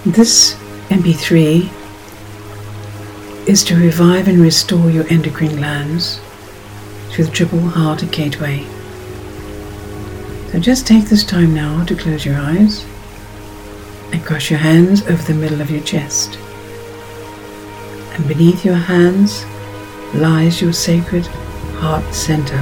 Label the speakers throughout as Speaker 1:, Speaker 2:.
Speaker 1: This MP3 is to revive and restore your endocrine glands through the triple heart gateway. So just take this time now to close your eyes and cross your hands over the middle of your chest. And beneath your hands lies your sacred heart center.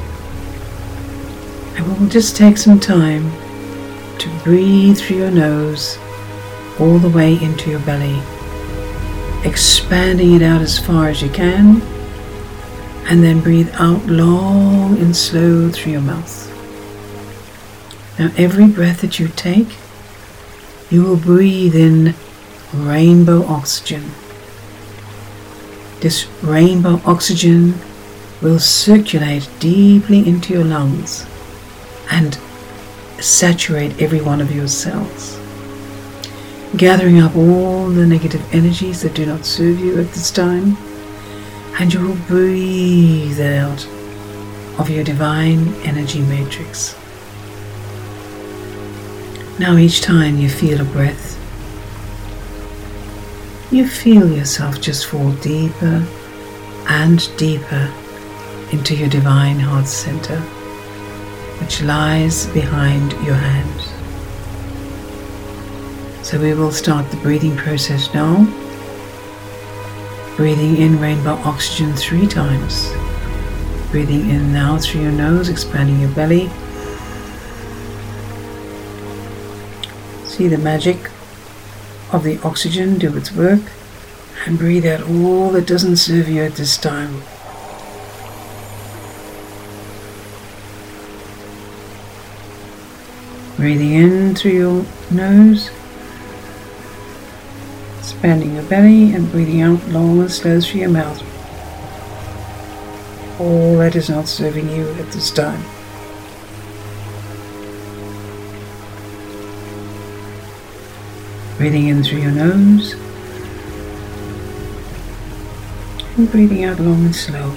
Speaker 1: And we will just take some time to breathe through your nose all the way into your belly, expanding it out as far as you can, and then breathe out long and slow through your mouth. Now every breath that you take, you will breathe in rainbow oxygen. This rainbow oxygen will circulate deeply into your lungs and saturate every one of your cells, gathering up all the negative energies that do not serve you at this time, and you will breathe out of your divine energy matrix. Now each time you feel a breath, you feel yourself just fall deeper and deeper into your divine heart center, which lies behind your hand. So we will start the breathing process now. Breathing in rainbow oxygen 3 times. Breathing in now through your nose, expanding your belly. See the magic of the oxygen do its work, and breathe out all that doesn't serve you at this time. Breathing in through your nose, expanding your belly, and breathing out long and slow through your mouth. All that is not serving you at this time. Breathing in through your nose, and breathing out long and slow.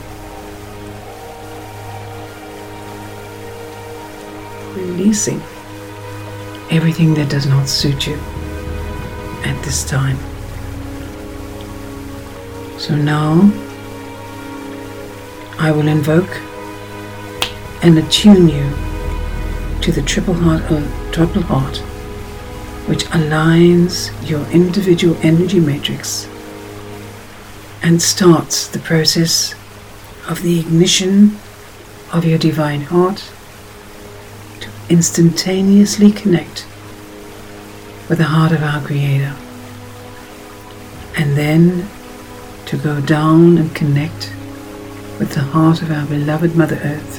Speaker 1: Releasing everything that does not suit you at this time. So now I will invoke and attune you to the triple heart, which aligns your individual energy matrix and starts the process of the ignition of your divine heart to instantaneously connect with the heart of our Creator, and then to go down and connect with the heart of our beloved Mother Earth.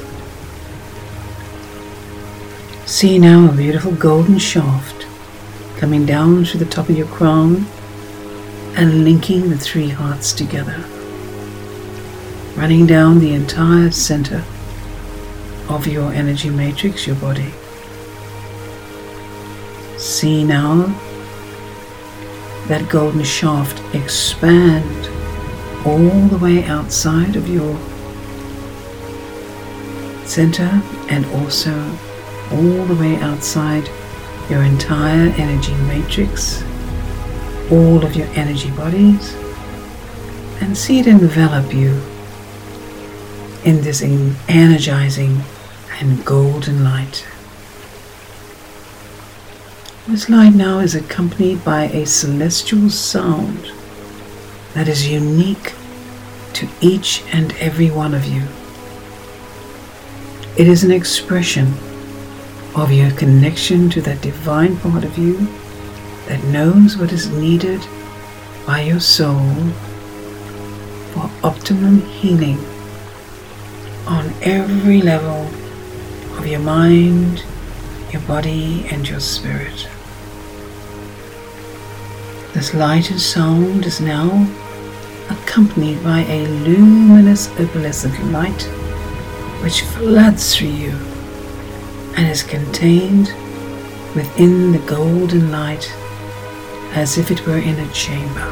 Speaker 1: See now a beautiful golden shaft coming down through the top of your crown and linking the 3 hearts together, running down the entire center of your energy matrix, your body. See now that golden shaft expand all the way outside of your center and also all the way outside your entire energy matrix, all of your energy bodies, and see it envelop you in this energizing and golden light. This light now is accompanied by a celestial sound that is unique to each and every one of you. It is an expression of your connection to that divine part of you that knows what is needed by your soul for optimum healing on every level of your mind, your body, and your spirit. This light and sound is now accompanied by a luminous opalescent light which floods through you and is contained within the golden light as if it were in a chamber.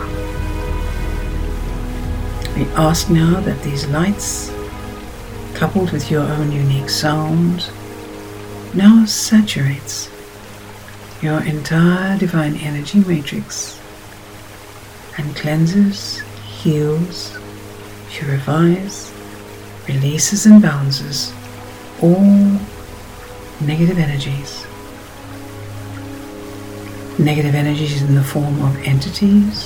Speaker 1: We ask now that these lights, coupled with your own unique sound, now saturates your entire divine energy matrix and cleanses, heals, purifies, releases and balances all negative energies. Negative energies in the form of entities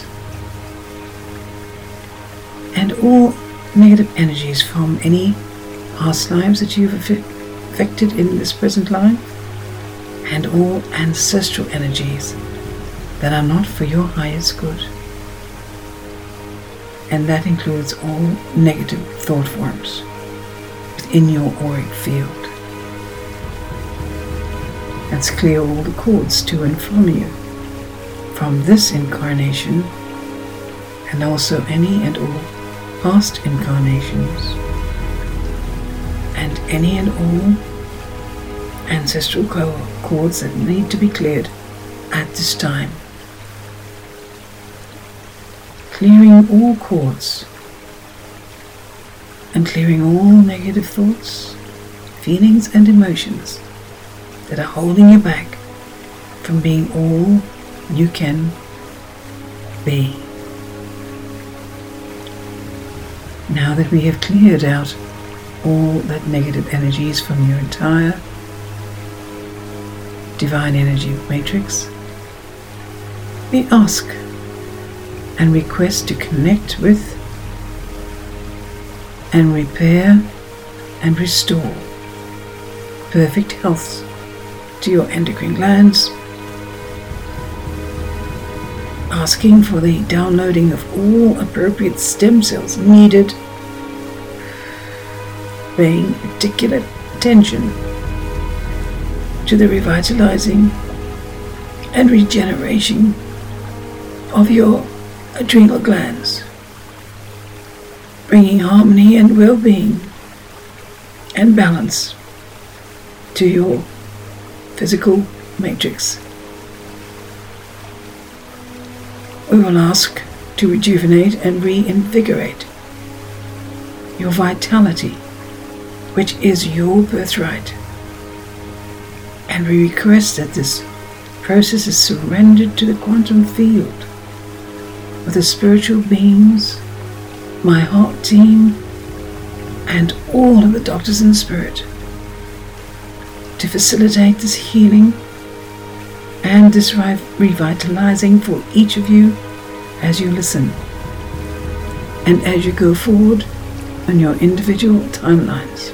Speaker 1: and all negative energies from any past lives that you've affected in this present life, and all ancestral energies that are not for your highest good. And that includes all negative thought forms within your auric field. Let's clear all the cords to and from you from this incarnation, and also any and all past incarnations, and any and all ancestral cords that need to be cleared at this time. Clearing all cords and clearing all negative thoughts, feelings and emotions that are holding you back from being all you can be. Now that we have cleared out all that negative energies from your entire divine energy matrix, we ask and request to connect with and repair and restore perfect health to your endocrine glands, asking for the downloading of all appropriate stem cells needed, paying particular attention to the revitalizing and regeneration of your adrenal glands, bringing harmony and well-being and balance to your physical matrix. We will ask to rejuvenate and reinvigorate your vitality, which is your birthright. And we request that this process is surrendered to the quantum field with the spiritual beings, my heart team, and all of the doctors in spirit to facilitate this healing and this revitalizing for each of you as you listen and as you go forward on your individual timelines.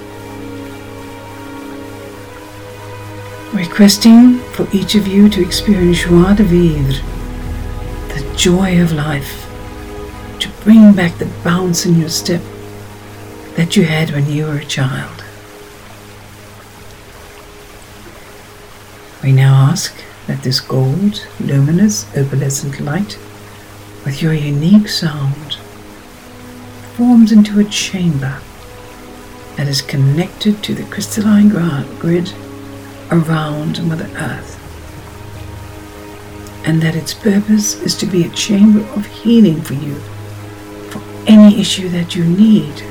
Speaker 1: Requesting for each of you to experience joie de vivre, the joy of life, to bring back the bounce in your step that you had when you were a child. We now ask that this gold, luminous, opalescent light, with your unique sound, forms into a chamber that is connected to the crystalline grid around Mother Earth, and that its purpose is to be a chamber of healing for you, for any issue that you need.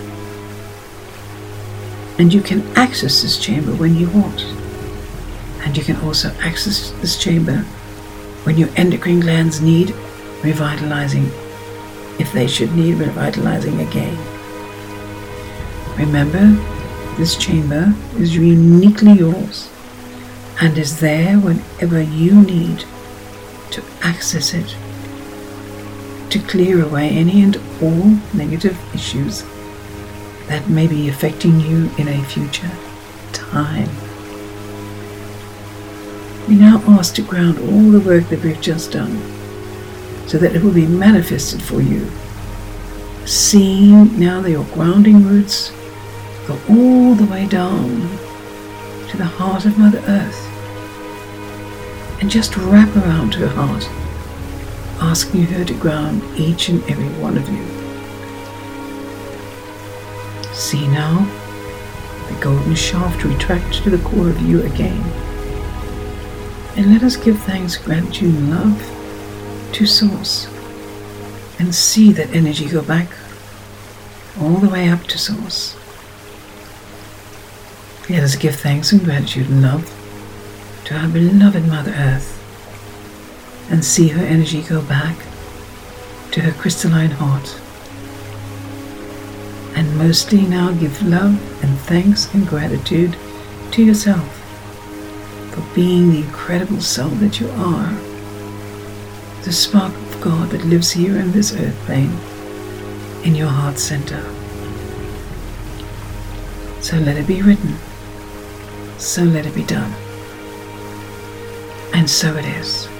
Speaker 1: And you can access this chamber when you want. And you can also access this chamber when your endocrine glands need revitalizing, if they should need revitalizing again. Remember, this chamber is uniquely yours and is there whenever you need to access it, to clear away any and all negative issues that may be affecting you in a future time. We now ask to ground all the work that we've just done so that it will be manifested for you. Seeing now that your grounding roots go all the way down to the heart of Mother Earth and just wrap around her heart, asking her to ground each and every one of you. See now the golden shaft retract to the core of you again. And let us give thanks, gratitude, and love to Source, and see that energy go back all the way up to Source. Let us give thanks and gratitude and love to our beloved Mother Earth, and see her energy go back to her crystalline heart. And mostly now give love and thanks and gratitude to yourself for being the incredible soul that you are, the spark of God that lives here in this earth plane, in your heart center. So let it be written, so let it be done, and so it is.